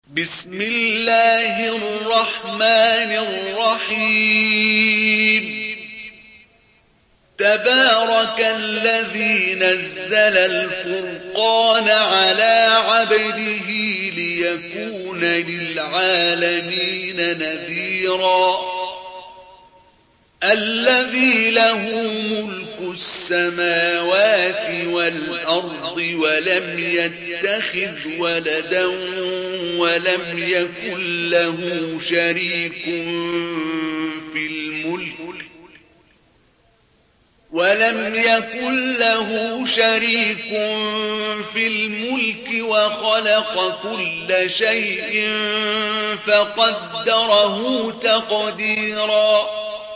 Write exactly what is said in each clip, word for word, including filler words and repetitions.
بسم الله الرحمن الرحيم تبارك الذي نزل الفرقان على عبده ليكون للعالمين نذيرا الذي له ملك السماوات والأرض ولم يتخذ ولدا ولم يكن له شريك في الملك ولم يكن له شريك في الملك وخلق كل شيء فقدره تقديرا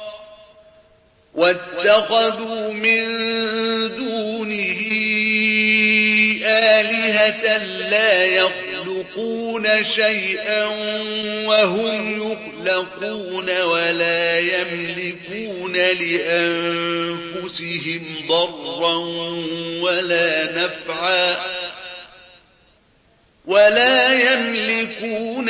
واتخذوا من دونه آلهة لا يخلقون شيئا وهم يخلقون ولا يملكون لأنفسهم ضرا ولا نفعا ولا يملكون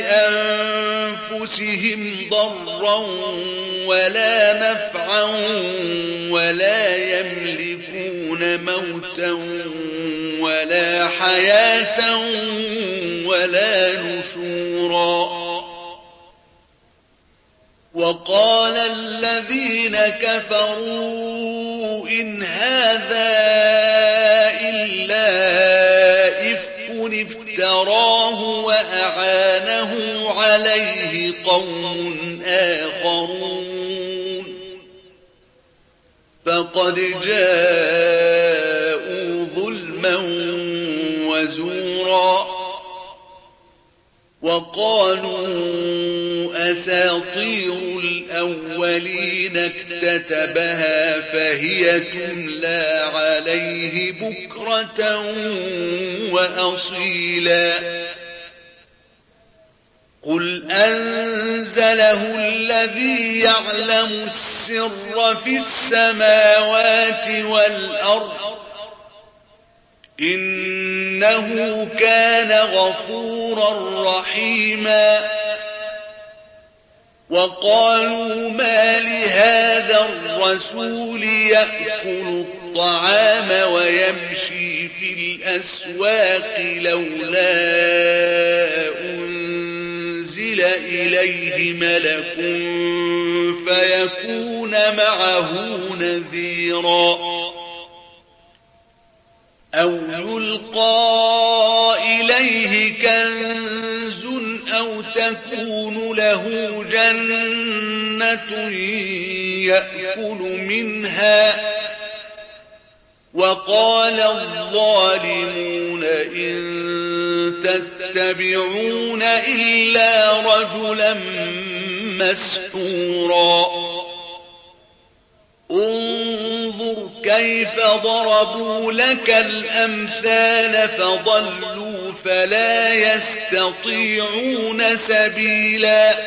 لأنفسهم ضرا ولا نفعا ولا يملكون موتا ولا حياة ولا نشورا وقال الذين كفروا إن هذا إلا إفك افتراه وأعانه عليه قوم آخرون فقد جاءوا ظلما وزورا وقالوا أساطير الأولين اكتتبها فهي تملى عليه بكرة وأصيلا قل أنزله الذي يعلم السر في السماوات والأرض إنه كان غفورا رحيما وقالوا ما لهذا الرسول يأكل الطعام ويمشي في الأسواق لولا أنزل إليه ملك فيكون معه نذيرا أو يلقى إليه كنز أو تكون له جنة يأكل منها وقال الظالمون إن تتبعون إلا رجلا مسحورا انظر كيف ضربوا لك الأمثال فضلوا فلا يستطيعون سبيلا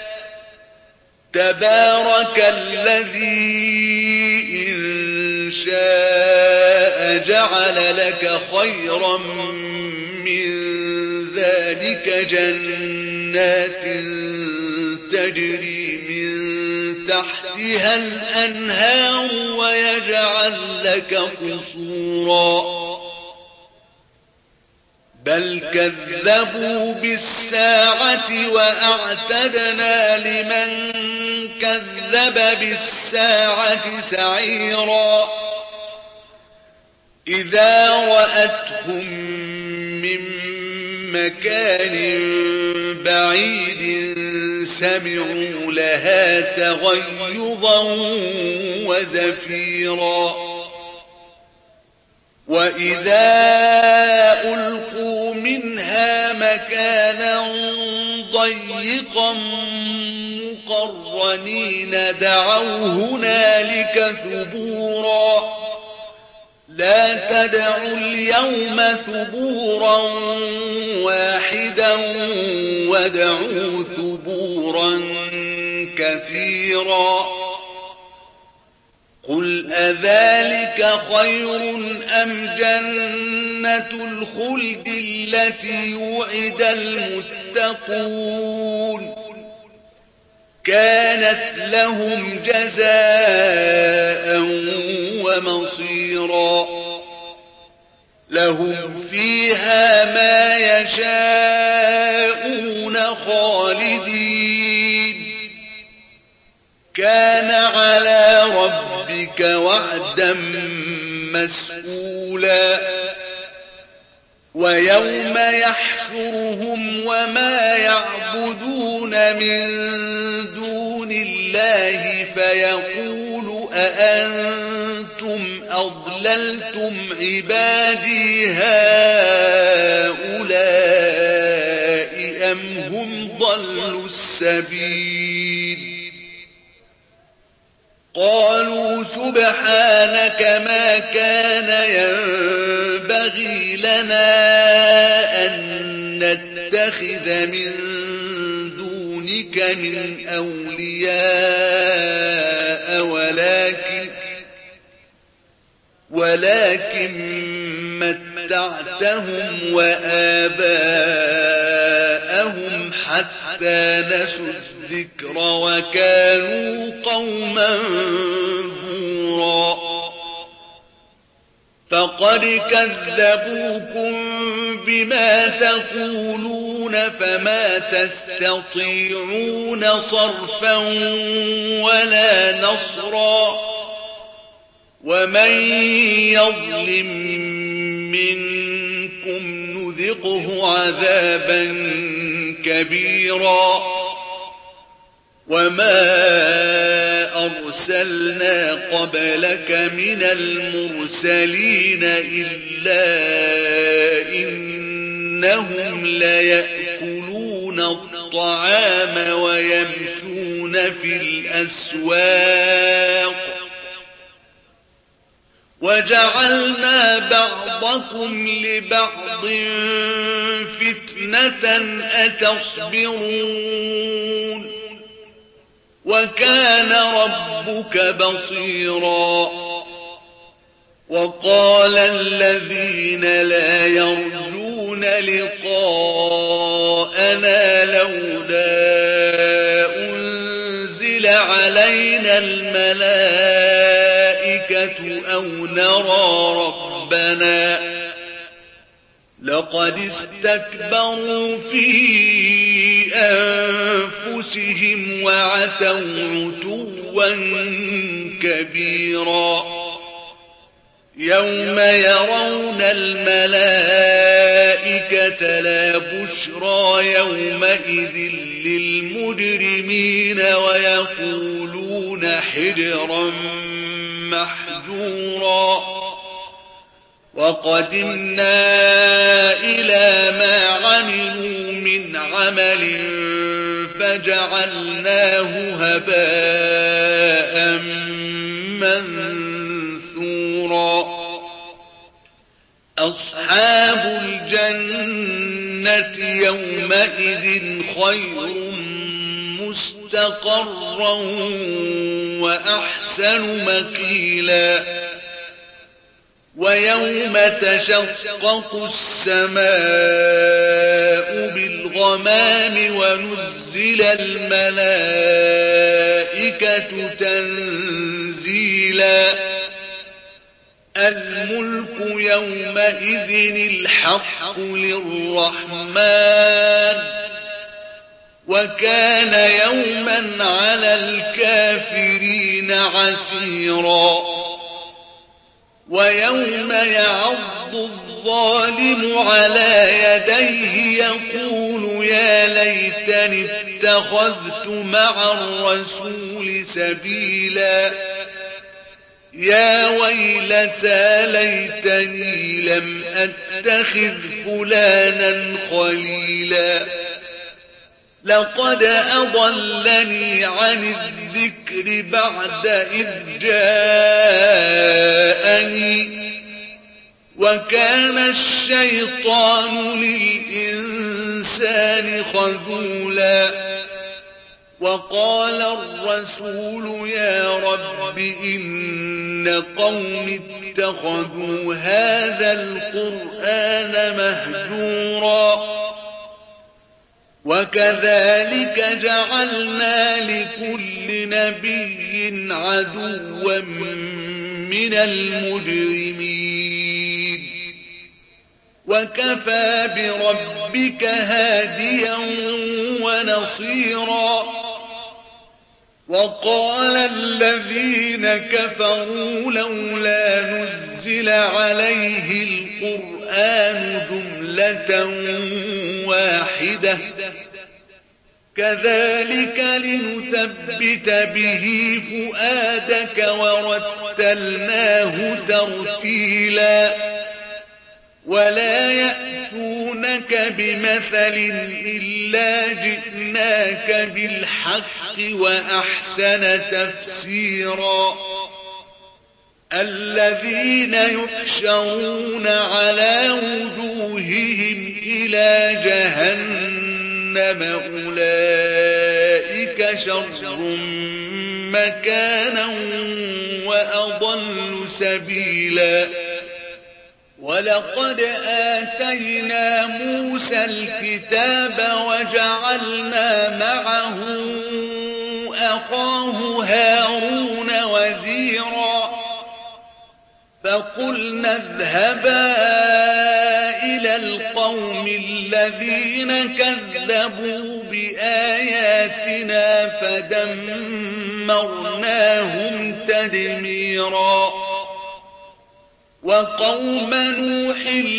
تبارك الذي إن شاء جعل لك خيرا من ذلك جنات تجري من تحتها الأنهار ويجعل لك قصورا بل كذبوا بالساعة وأعتدنا لمن كذب بالساعة سعيرا إذا رأتهم من مكان بعيد سمعوا لها تغيظا وزفيرا وإذا ألقوا منها مكانا ضيقا مقرنين دعوا هنالك ثبورا لا تدعوا اليوم ثبورا واحدا وادعوا ثبورا ثبورا كثيرا. قل أذلك خير أم جنة الخلد التي وعد المتقون كانت لهم جزاء ومصيرا لهم فيها ما يشاءون خالدين كان على ربك وعدا مسئولا ويوم يحشرهم وما يعبدون من دون الله فيقول أأنتم أضللتم عبادي هؤلاء أم هم ضلوا السبيل قالوا سبحانك ما كان ينبغي لنا أن نتخذ من دونك من أولياء ولكن ولكن متعتهم وآباءهم حتى نسوا الذكر وكانوا قوما بورا فقد كذبوكم بما تقولون فما تستطيعون صرفا ولا نصرا ومن يظلم منكم نذقه عذابا كبيرا وما أرسلنا قبلك من المرسلين إلا إنهم ليأكلون الطعام ويمشون في الأسواق وجعلنا بعضكم لبعض فتنة أتصبرون وكان ربك بصيرا وقال الذين لا يرجون لقاءنا لولا أنزل علينا الملائكة أو نرى ربنا لقد استكبروا في أنفسهم وعتوا عتوا كبيرا يوم يرون الملائكة لا بشرى يومئذ للمجرمين ويقولون حجرا محجورا وقدمنا إلى ما عملوا من عمل فجعلناه هباء منثورا أصحاب الجنة يومئذ خير مستقرا وأحسن مقيلا ويوم تشقق السماء بالغمام ونزل الملائكة تنزيلا الملك يومئذ الحق للرحمن وكان يوما على الكافرين عسيرا ويوم يعض الظالم على يديه يقول يا ليتني اتخذت مع الرسول سبيلا يا ويلتى ليتني لم أتخذ فلانا خليلا لقد أضلني عن الذكر بعد إذ جاءني وكان الشيطان للإنسان خذولا وقال الرسول يا رب إن قوم اتخذوا هذا القرآن مهجورا وكذلك جعلنا لكل نبي عدوا من المجرمين وكفى بربك هاديا ونصيرا وقال الذين كفروا لولا نزل عليه القرآن جملة واحدة كذلك لنثبت به فؤادك ورتلناه ترتيلا ولا يأتونك بمثل إلا جئناك بالحق وأحسن تفسيرا الذين يحشرون على وجوههم إلى جهنم أولئك شر مكانا وأضل سبيلا ولقد آتينا موسى الكتاب وجعلنا معه أخاه هارون وزيرا فقلنا اذهبا إلى القوم الذين كذبوا بآياتنا فدمرناهم تدميرا وقوم نوح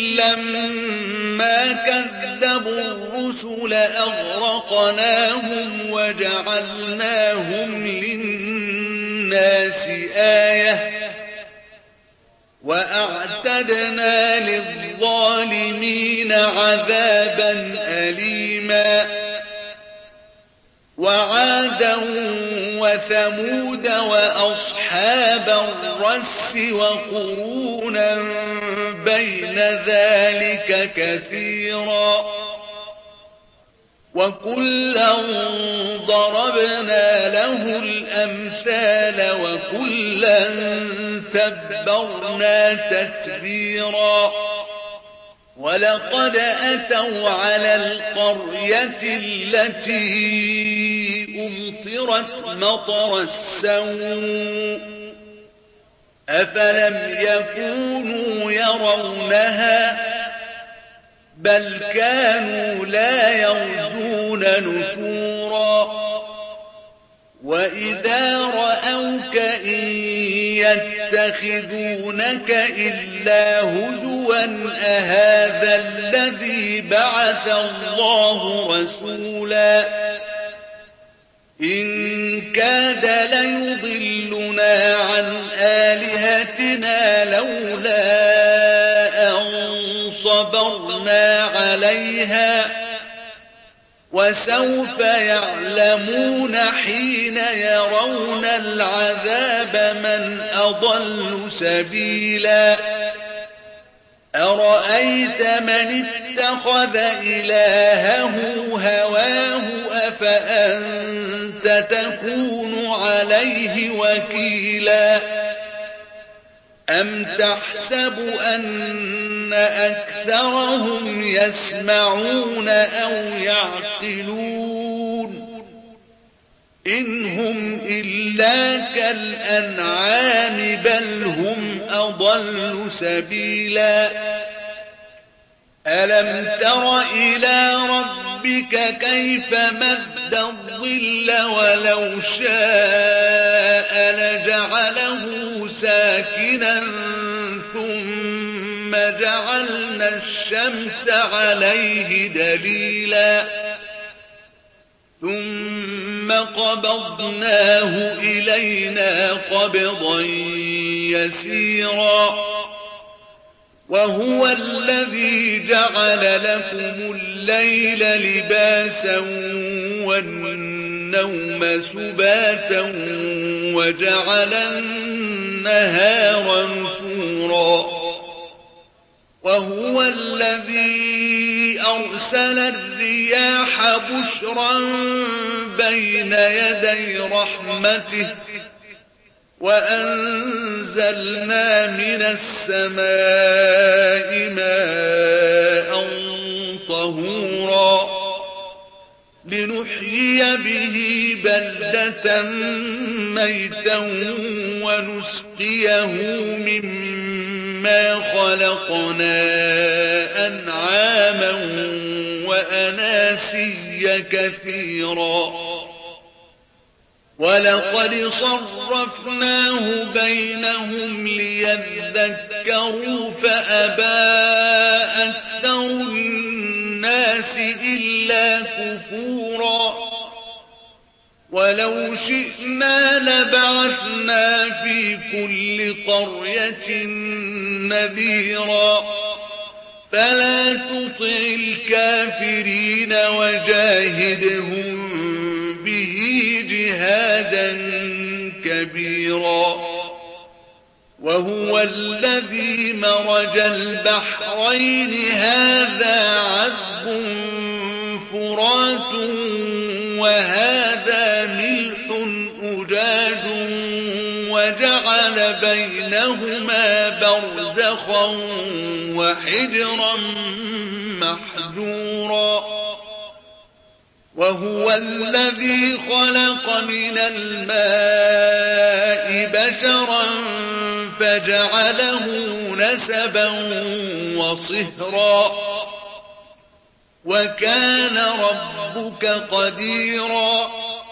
لما كذبوا الرسل أغرقناهم وجعلناهم للناس آية وأعتدنا للظالمين عذابا أليما وعادا وثمود وأصحاب الرس وقرونا بين ذلك كثيرا وكلا ضربنا له الأمثال وكلا تبرنا تتبيرا ولقد أتوا على القرية التي أمطرت مطر السوء أفلم يكونوا يرونها بل كانوا لا يرجون نشورا وإذا رأوك إن يتخذونك إلا هزوا أهذا الذي بعث الله رسولا إن كاد ليضلنا عن آلهتنا لولا أن صبرنا عليها وسوف يعلمون حين يرون العذاب من أضل سبيلا أرأيت من اتخذ إلهه هواه أفأنت تكون عليه وكيلا أم تحسب أن أكثرهم يسمعون أو يعقلون إن هم إلا كالأنعام بل هم أضل سبيلا ألم تر إلى ربك كيف مد الظل ولو شاء لجعله ساكنا ثم جعلنا الشمس عليه دليلا ثم قبضناه إلينا قبضا يسيرا وهو الذي جعل لكم الليل لباسا والنوم سباتا وجعل النهار نشورا وهو الذي أرسل الرياح بشرا بين يدي رحمته وأنزلنا من السماء ماء طهورا لنحيي به بلدة ميتا ونسقيه مما خلقنا أنعاما وأناسيا كثيرا ولقد صرفناه بينهم ليذكروا فأبى أكثر الناس إلا كفورا ولو شئنا لبعثنا في كل قرية نذيرا فلا تطع الكافرين وجاهدهم به جهادا كبيرا وهو الذي مرج البحرين هذا عذب فرات وهذا ملح أجاج وجعل بينهما برزخا وحجرا محجورا وهو الذي خلق من الماء بشرا فجعله نسبا وصهرا وكان ربك قديرا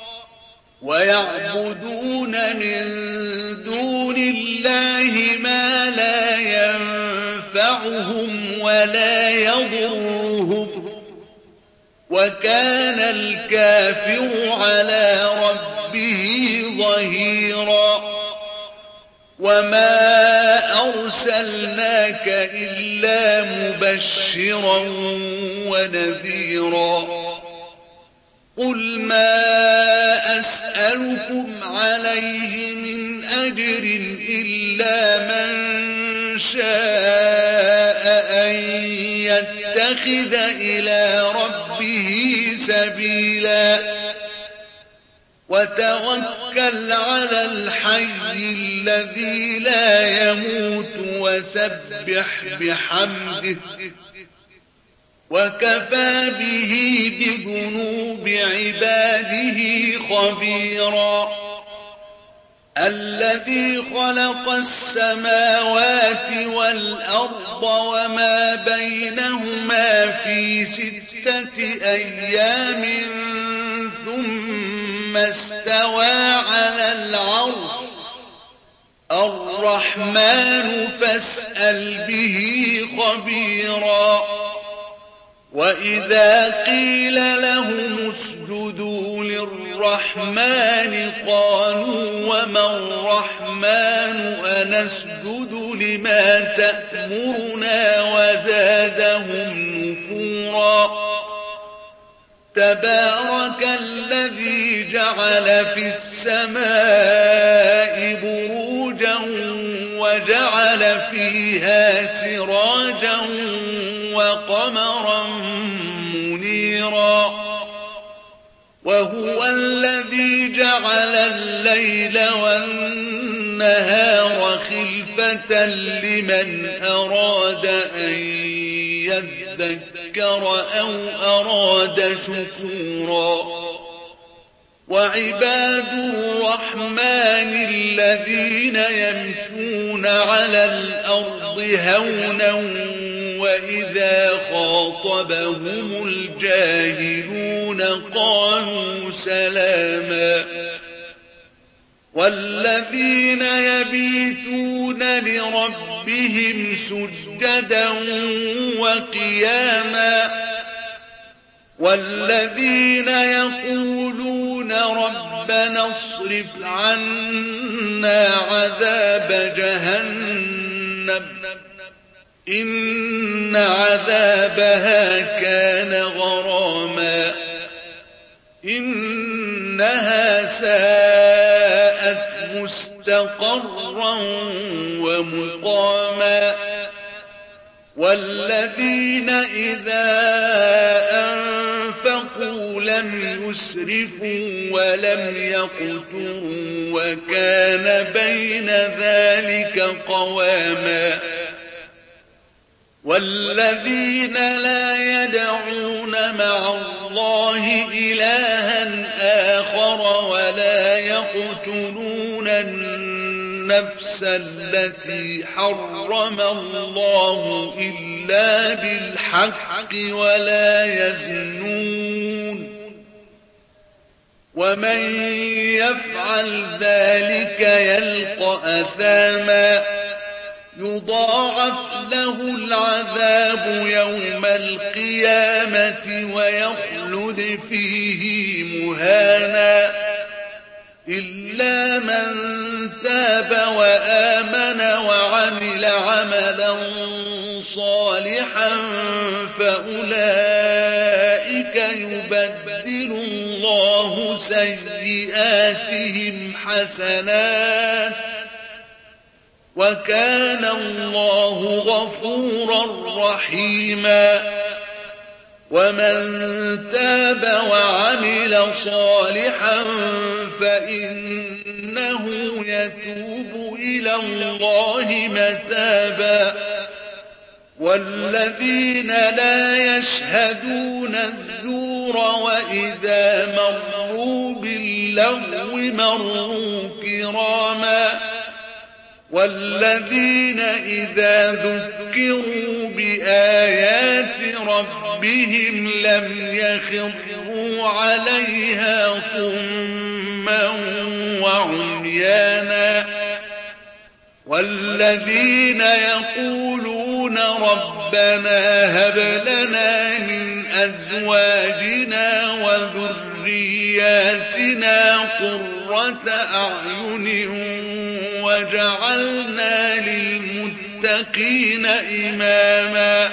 ويعبدون من دون الله ما لا ينفعهم ولا يضرهم وكان الكافر على ربه ظهيرا وما أرسلناك إلا مبشرا ونذيرا قل ما أسألكم عليه من أجر إلا من شاء أن يتخذ إلى ربه سبيلا وتوكل على الحي الذي لا يموت وسبح بحمده وكفى به بذنوب عباده خبيرا الذي خلق السماوات والأرض وما بينهما في ستة أيام ثم استوى على العرش الرحمن فاسأل به خبيرا وإذا قيل لهم اسجدوا للرحمن قالوا وما الرحمن أنسجد لما تأمرنا وزادهم نفورا تبارك الذي جعل في السماء بروجا وجعل فيها سراجا وقمرا منيرا وهو الذي جعل الليل والنهار خلفة لمن أراد أن يذكر أو أراد شكورا وعباد الرحمن الذين يمشون على الأرض هونا وإذا خاطبهم الجاهلون قالوا سلاما والذين يبيتون لربهم سجدا وقياما والذين يقولون ربنا اصرف عنا عذاب جهنم إن عذابها كان غراما إنها ساءت مستقرا ومقاما والذين إذا أنفقوا لم يسرفوا ولم يقتروا وكان بين ذلك قواما والذين لا يدعون مع الله إلها آخر ولا يقتلون النفس التي حرم الله إلا بالحق ولا يزنون ومن يفعل ذلك يلقى أثاما يضاعف له العذاب يوم القيامة ويخلد فيه مهانا إلا من تاب وآمن وعمل عملا صالحا فأولئك يبدل الله سيئاتهم حسنات وكان الله غفورا رحيما ومن تاب وعمل صالحا فإنه يتوب إلى الله متابا والذين لا يشهدون الزور وإذا مروا باللغو مروا كراما والذين إذا ذكروا بآيات ربهم لم يخروا عليها صما وعميانا والذين يقولون ربنا هب لنا من أزواجنا وذرياتنا قرة أعين وجعلنا للمتقين إماما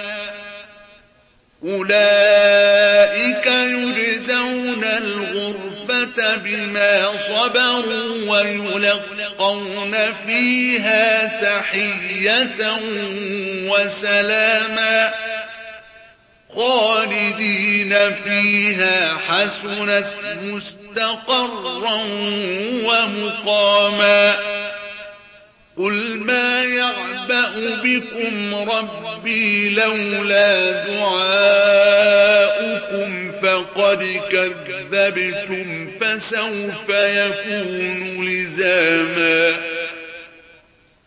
أولئك يجزون الغرفة بما صبروا ويلقون فيها تحية وسلاما خالدين فيها حسنت مستقرا ومقاما قل ما يعبأ بكم ربي لولا دعاؤكم فقد كذبتم فسوف يكون لزاما